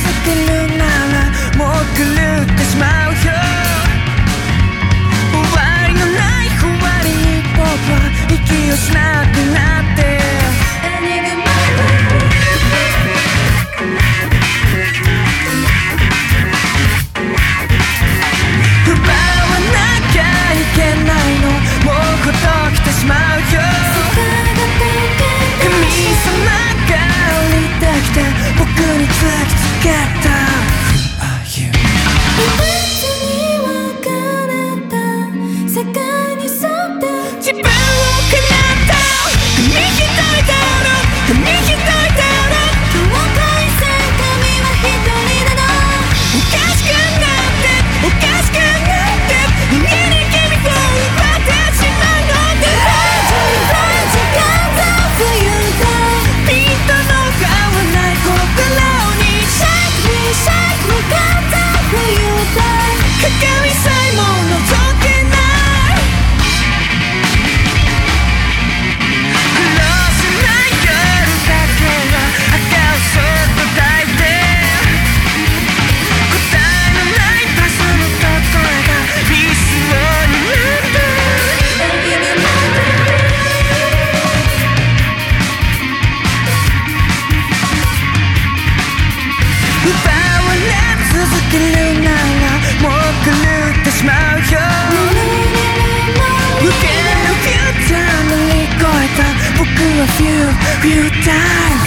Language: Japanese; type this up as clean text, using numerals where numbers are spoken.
けるならもう狂ってしまうよ。終わりのない終わりに僕は息をしなくなって奪わなきゃいけないのもうほど来てしまうよ。神様が降りてきて僕に突きつけた Who are you? 別に別れた世界に沿って自分を叶った紙一重だろ紙一重だろ境界線髪は一人だな。 おかしくなっておかしくなって家に君を奪ってしまうので時間だ冬だピントの合わない心に Shake me shake me 簡単冬だ鏡さえも覗けないクロスな夜だけは赤をそっと抱いて答えのない場所の例えが理想になった奪われ続けるならもう狂ってしまうよ。無限のフューチャー乗り越えた僕はフュータイム